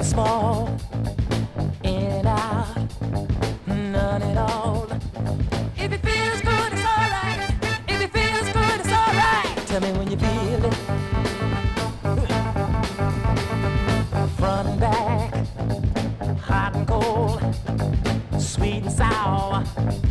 small, in and out, none at all. If it feels good, it's alright. If it feels good, it's alright. Tell me when you feel it. Front and back, hot and cold, sweet and sour.